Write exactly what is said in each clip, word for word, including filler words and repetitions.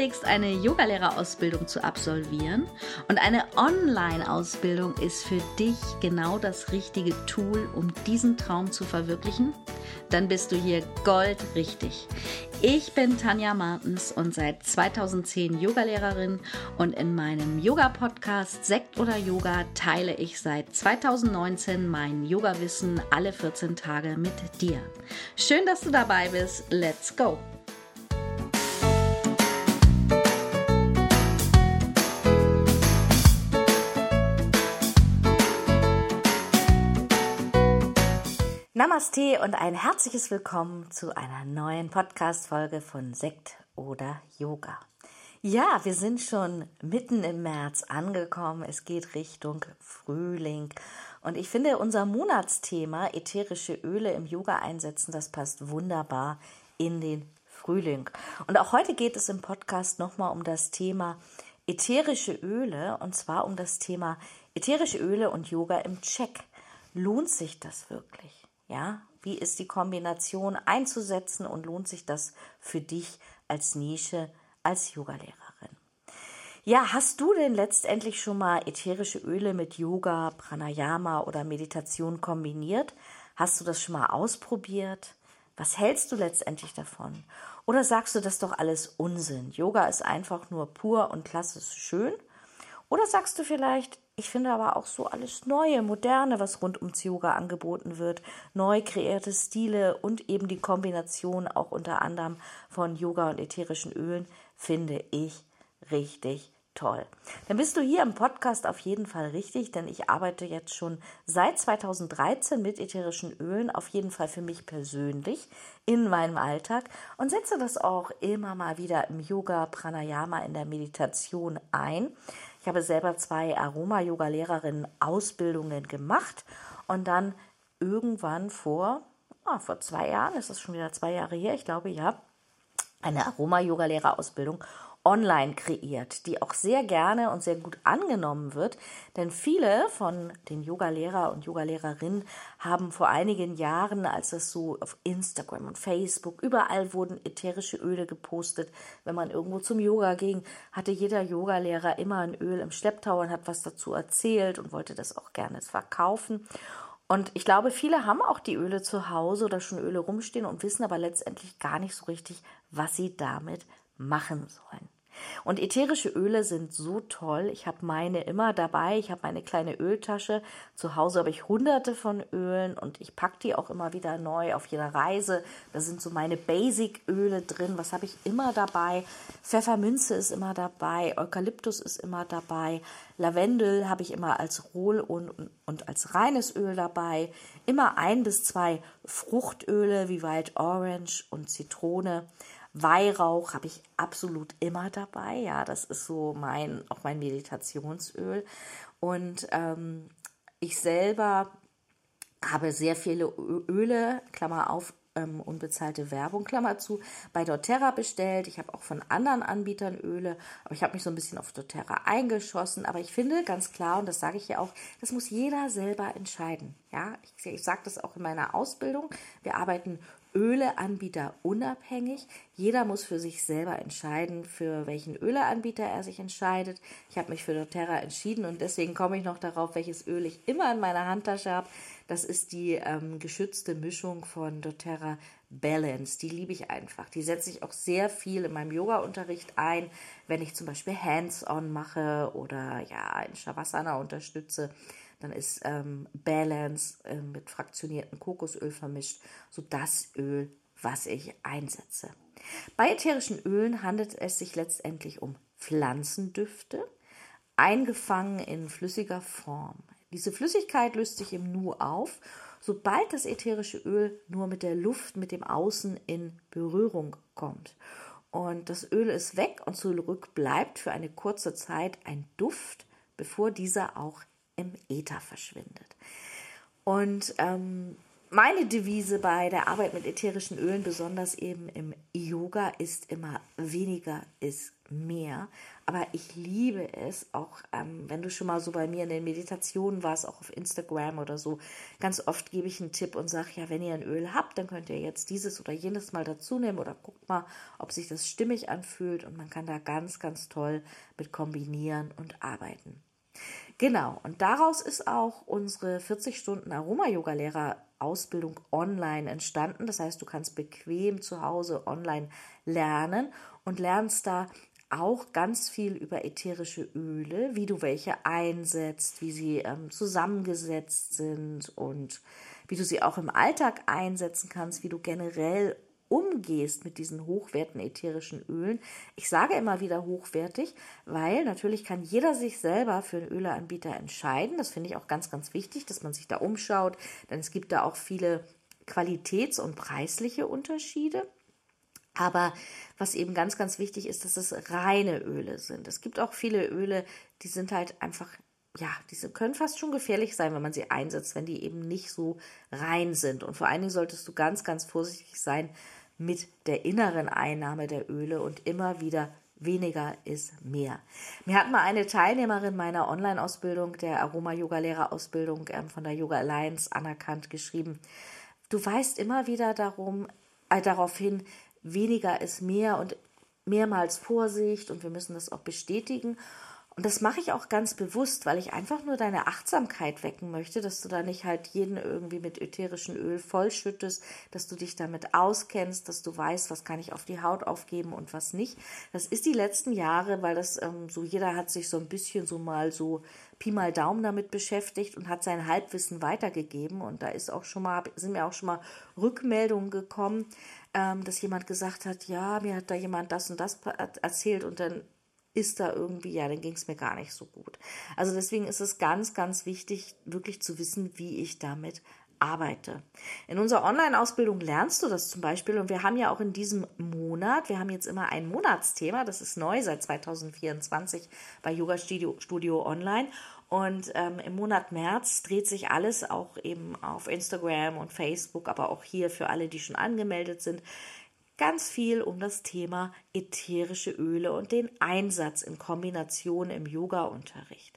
überlegst, eine Yogalehrerausbildung zu absolvieren und eine Online-Ausbildung ist für dich genau das richtige Tool, um diesen Traum zu verwirklichen, dann bist du hier goldrichtig. Ich bin Tanja Martens und seit zweitausendzehn Yogalehrerin und in meinem Yoga-Podcast Sekt oder Yoga teile ich seit zweitausendneunzehn mein Yoga-Wissen alle vierzehn Tage mit dir. Schön, dass du dabei bist. Let's go! Namaste und ein herzliches Willkommen zu einer neuen Podcast-Folge von Sekt oder Yoga. Ja, wir sind schon mitten im März angekommen. Es geht Richtung Frühling. Und ich finde, unser Monatsthema ätherische Öle im Yoga einsetzen, das passt wunderbar in den Frühling. Und auch heute geht es im Podcast nochmal um das Thema ätherische Öle und zwar um das Thema ätherische Öle und Yoga im Check. Lohnt sich das wirklich? Ja, wie ist die Kombination einzusetzen und lohnt sich das für dich als Nische, als Yogalehrerin? Ja, hast du denn letztendlich schon mal ätherische Öle mit Yoga, Pranayama oder Meditation kombiniert? Hast du das schon mal ausprobiert? Was hältst du letztendlich davon? Oder sagst du, das ist doch alles Unsinn? Yoga ist einfach nur pur und klassisch schön? Oder sagst du vielleicht, ich finde aber auch so alles Neue, Moderne, was rund ums Yoga angeboten wird, neu kreierte Stile und eben die Kombination auch unter anderem von Yoga und ätherischen Ölen, finde ich richtig toll. Dann bist du hier im Podcast auf jeden Fall richtig, denn ich arbeite jetzt schon seit zweitausenddreizehn mit ätherischen Ölen, auf jeden Fall für mich persönlich in meinem Alltag und setze das auch immer mal wieder im Yoga, Pranayama, in der Meditation ein. Ich habe selber zwei Aroma-Yoga-Lehrerinnen-Ausbildungen gemacht und dann irgendwann vor, ah, vor zwei Jahren, ist das schon wieder zwei Jahre her, ich glaube ja, eine Aroma-Yoga-Lehrerausbildung online kreiert, die auch sehr gerne und sehr gut angenommen wird, denn viele von den Yogalehrer und Yogalehrerinnen haben vor einigen Jahren, als es so auf Instagram und Facebook, überall wurden ätherische Öle gepostet. Wenn man irgendwo zum Yoga ging, hatte jeder Yogalehrer immer ein Öl im Schlepptau und hat was dazu erzählt und wollte das auch gerne verkaufen. Und ich glaube, viele haben auch die Öle zu Hause oder schon Öle rumstehen und wissen aber letztendlich gar nicht so richtig, was sie damit machen sollen. Und ätherische Öle sind so toll. Ich habe meine immer dabei. Ich habe meine kleine Öltasche. Zu Hause habe ich hunderte von Ölen und ich packe die auch immer wieder neu auf jeder Reise. Da sind so meine Basic-Öle drin. Was habe ich immer dabei? Pfefferminze ist immer dabei. Eukalyptus ist immer dabei. Lavendel habe ich immer als Roh- und, und als reines Öl dabei. Immer ein bis zwei Fruchtöle wie Wild Orange und Zitrone. Weihrauch habe ich absolut immer dabei, ja, das ist so mein, auch mein Meditationsöl und ähm, ich selber habe sehr viele Öle, Klammer auf, ähm, unbezahlte Werbung, Klammer zu, bei doTERRA bestellt. Ich habe auch von anderen Anbietern Öle, aber ich habe mich so ein bisschen auf doTERRA eingeschossen. Aber ich finde ganz klar, und das sage ich ja auch, das muss jeder selber entscheiden. Ja, ich, ich sage das auch in meiner Ausbildung. Wir arbeiten Öleanbieter unabhängig. Jeder muss für sich selber entscheiden, für welchen Öleanbieter er sich entscheidet. Ich habe mich für doTERRA entschieden und deswegen komme ich noch darauf, welches Öl ich immer in meiner Handtasche habe. Das ist die ähm, geschützte Mischung von doTERRA Balance. Die liebe ich einfach. Die setze ich auch sehr viel in meinem Yoga-Unterricht ein, wenn ich zum Beispiel Hands-on mache oder ja in Shavasana unterstütze. Dann ist ähm, Balance äh, mit fraktioniertem Kokosöl vermischt, so das Öl, was ich einsetze. Bei ätherischen Ölen handelt es sich letztendlich um Pflanzendüfte, eingefangen in flüssiger Form. Diese Flüssigkeit löst sich im Nu auf, sobald das ätherische Öl nur mit der Luft, mit dem Außen in Berührung kommt. Und das Öl ist weg und zurück bleibt für eine kurze Zeit ein Duft, bevor dieser auch im Äther verschwindet. Und ähm, meine Devise bei der Arbeit mit ätherischen Ölen, besonders eben im Yoga, ist immer weniger ist mehr. Aber ich liebe es, auch ähm, wenn du schon mal so bei mir in den Meditationen warst, auch auf Instagram oder so, ganz oft gebe ich einen Tipp und sage, ja, wenn ihr ein Öl habt, dann könnt ihr jetzt dieses oder jenes mal dazu nehmen oder guckt mal, ob sich das stimmig anfühlt, und man kann da ganz, ganz toll mit kombinieren und arbeiten. Genau, und daraus ist auch unsere vierzig Stunden Aroma-Yoga-Lehrer-Ausbildung online entstanden. Das heißt, du kannst bequem zu Hause online lernen und lernst da auch ganz viel über ätherische Öle, wie du welche einsetzt, wie sie ähm, zusammengesetzt sind und wie du sie auch im Alltag einsetzen kannst, wie du generell umgehst mit diesen hochwertigen ätherischen Ölen. Ich sage immer wieder hochwertig, weil natürlich kann jeder sich selber für einen Öleanbieter entscheiden. Das finde ich auch ganz, ganz wichtig, dass man sich da umschaut, denn es gibt da auch viele qualitäts- und preisliche Unterschiede. Aber was eben ganz, ganz wichtig ist, dass es reine Öle sind. Es gibt auch viele Öle, die sind halt einfach, ja, diese können fast schon gefährlich sein, wenn man sie einsetzt, wenn die eben nicht so rein sind. Und vor allen Dingen solltest du ganz, ganz vorsichtig sein mit der inneren Einnahme der Öle und immer wieder weniger ist mehr. Mir hat mal eine Teilnehmerin meiner Online-Ausbildung, der Aroma-Yoga-Lehrer-Ausbildung ähm, von der Yoga Alliance anerkannt, geschrieben: Du weist immer wieder darum, äh, darauf hin, weniger ist mehr und mehrmals Vorsicht, und wir müssen das auch bestätigen. Und das mache ich auch ganz bewusst, weil ich einfach nur deine Achtsamkeit wecken möchte, dass du da nicht halt jeden irgendwie mit ätherischem Öl vollschüttest, dass du dich damit auskennst, dass du weißt, was kann ich auf die Haut aufgeben und was nicht. Das ist die letzten Jahre, weil das ähm, so, jeder hat sich so ein bisschen so mal so Pi mal Daumen damit beschäftigt und hat sein Halbwissen weitergegeben. Und da ist auch schon mal, sind mir auch schon mal Rückmeldungen gekommen, ähm, dass jemand gesagt hat, ja, mir hat da jemand das und das erzählt, und dann ist da irgendwie, ja, dann ging es mir gar nicht so gut. Also deswegen ist es ganz, ganz wichtig, wirklich zu wissen, wie ich damit arbeite. In unserer Online-Ausbildung lernst du das zum Beispiel, und wir haben ja auch in diesem Monat, wir haben jetzt immer ein Monatsthema, das ist neu seit zwanzig vierundzwanzig bei Yoga Studio, Studio Online, und ähm, im Monat März dreht sich alles auch eben auf Instagram und Facebook, aber auch hier für alle, die schon angemeldet sind, ganz viel um das Thema ätherische Öle und den Einsatz in Kombination im Yoga-Unterricht.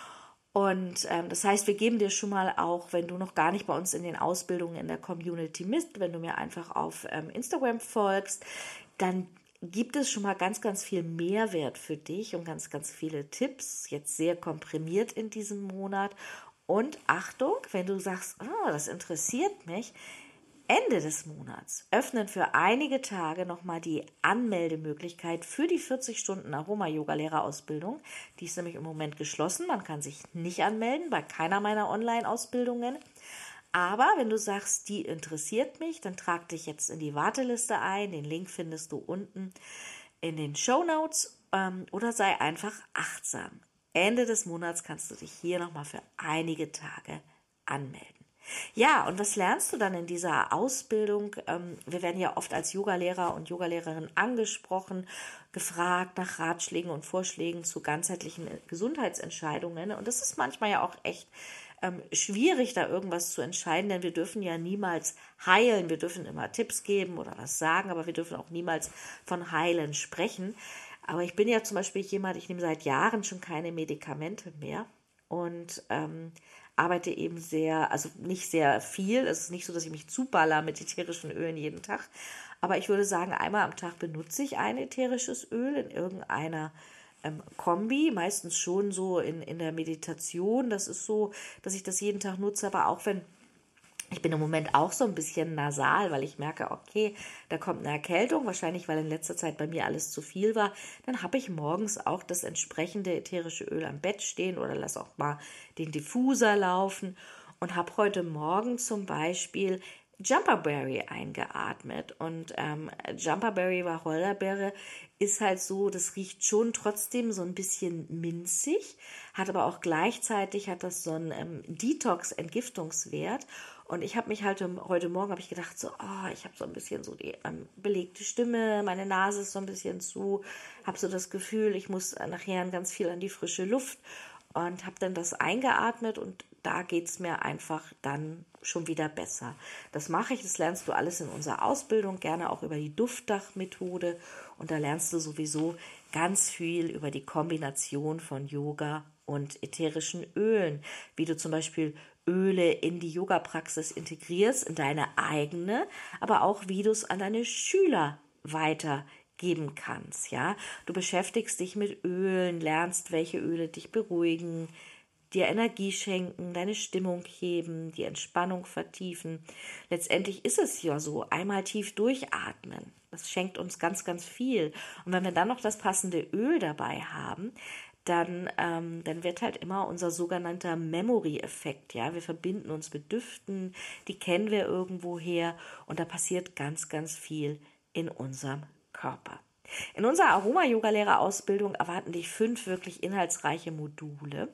Und ähm, das heißt, wir geben dir schon mal auch, wenn du noch gar nicht bei uns in den Ausbildungen in der Community bist, wenn du mir einfach auf ähm, Instagram folgst, dann gibt es schon mal ganz, ganz viel Mehrwert für dich und ganz, ganz viele Tipps, jetzt sehr komprimiert in diesem Monat. Und Achtung, wenn du sagst, oh, das interessiert mich, Ende des Monats öffnen für einige Tage nochmal die Anmeldemöglichkeit für die vierzig Stunden Aroma-Yoga-Lehrerausbildung. Die ist nämlich im Moment geschlossen. Man kann sich nicht anmelden bei keiner meiner Online-Ausbildungen. Aber wenn du sagst, die interessiert mich, dann trag dich jetzt in die Warteliste ein. Den Link findest du unten in den Shownotes, ähm, oder sei einfach achtsam. Ende des Monats kannst du dich hier nochmal für einige Tage anmelden. Ja, und was lernst du dann in dieser Ausbildung? Wir werden ja oft als Yogalehrer und Yogalehrerin angesprochen, gefragt nach Ratschlägen und Vorschlägen zu ganzheitlichen Gesundheitsentscheidungen. Und das ist manchmal ja auch echt ähm, schwierig, da irgendwas zu entscheiden, denn wir dürfen ja niemals heilen. Wir dürfen immer Tipps geben oder was sagen, aber wir dürfen auch niemals von Heilen sprechen. Aber ich bin ja zum Beispiel jemand, ich nehme seit Jahren schon keine Medikamente mehr und ähm, arbeite eben sehr, also nicht sehr viel. Es ist nicht so, dass ich mich zuballer mit ätherischen Ölen jeden Tag. Aber ich würde sagen, einmal am Tag benutze ich ein ätherisches Öl in irgendeiner ähm, Kombi. Meistens schon so in, in der Meditation. Das ist so, dass ich das jeden Tag nutze. Aber auch wenn, ich bin im Moment auch so ein bisschen nasal, weil ich merke, okay, da kommt eine Erkältung, wahrscheinlich weil in letzter Zeit bei mir alles zu viel war, dann habe ich morgens auch das entsprechende ätherische Öl am Bett stehen oder lass auch mal den Diffuser laufen und habe heute Morgen zum Beispiel Jumperberry eingeatmet. Und ähm, Jumperberry, Wacholderbeere, ist halt so, das riecht schon trotzdem so ein bisschen minzig, hat aber auch gleichzeitig, hat das so einen ähm, Detox-Entgiftungswert. Und ich habe mich halt heute Morgen, habe ich gedacht, so, oh, ich habe so ein bisschen so die ähm, belegte Stimme, meine Nase ist so ein bisschen zu, habe so das Gefühl, ich muss nachher ganz viel an die frische Luft, und habe dann das eingeatmet, und da geht es mir einfach dann schon wieder besser. Das mache ich, das lernst du alles in unserer Ausbildung, gerne auch über die Duftdach-Methode. Und da lernst du sowieso ganz viel über die Kombination von Yoga und ätherischen Ölen, wie du zum Beispiel Öle in die Yoga-Praxis integrierst, in deine eigene, aber auch wie du es an deine Schüler weitergeben kannst. Ja? Du beschäftigst dich mit Ölen, lernst, welche Öle dich beruhigen, dir Energie schenken, deine Stimmung heben, die Entspannung vertiefen. Letztendlich ist es ja so, einmal tief durchatmen. Das schenkt uns ganz, ganz viel. Und wenn wir dann noch das passende Öl dabei haben, dann, ähm, dann wird halt immer unser sogenannter Memory-Effekt. Ja? Wir verbinden uns mit Düften, die kennen wir irgendwo her und da passiert ganz, ganz viel in unserem Körper. In unserer Aroma-Yoga-Lehrerausbildung erwarten dich fünf wirklich inhaltsreiche Module.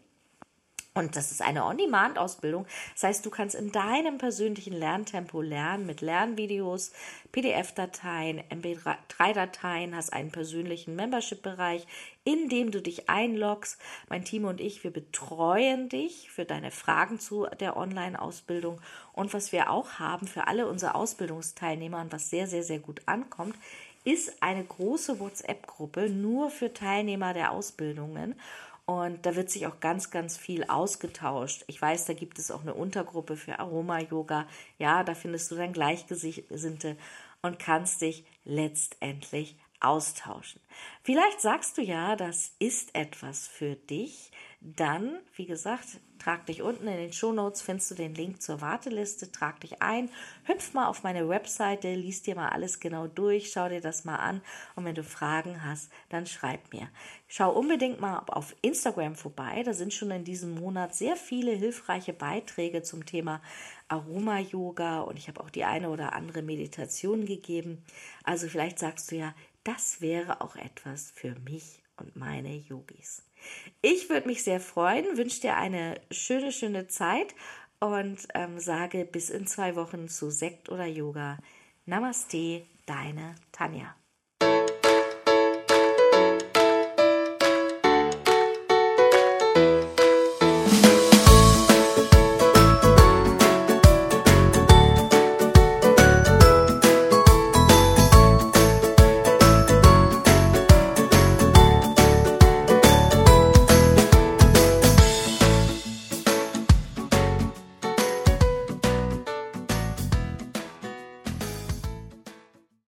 Und das ist eine On-Demand-Ausbildung. Das heißt, du kannst in deinem persönlichen Lerntempo lernen mit Lernvideos, P D F-Dateien, M P drei Dateien, hast einen persönlichen Membership-Bereich, in dem du dich einloggst. Mein Team und ich, wir betreuen dich für deine Fragen zu der Online-Ausbildung. Und was wir auch haben für alle unsere Ausbildungsteilnehmer und was sehr, sehr, sehr gut ankommt, ist eine große WhatsApp-Gruppe nur für Teilnehmer der Ausbildungen. Und da wird sich auch ganz, ganz viel ausgetauscht. Ich weiß, da gibt es auch eine Untergruppe für Aroma-Yoga. Ja, da findest du dann Gleichgesinnte und kannst dich letztendlich austauschen. Vielleicht sagst du ja, das ist etwas für dich. Dann, wie gesagt, trag dich unten in den Shownotes, findest du den Link zur Warteliste, trag dich ein, hüpf mal auf meine Webseite, lies dir mal alles genau durch, schau dir das mal an und wenn du Fragen hast, dann schreib mir. Schau unbedingt mal auf Instagram vorbei, da sind schon in diesem Monat sehr viele hilfreiche Beiträge zum Thema Aroma-Yoga und ich habe auch die eine oder andere Meditation gegeben. Also vielleicht sagst du ja, das wäre auch etwas für mich und meine Yogis. Ich würde mich sehr freuen, wünsche dir eine schöne, schöne Zeit und ähm, sage bis in zwei Wochen zu Sekt oder Yoga. Namaste, deine Tanja.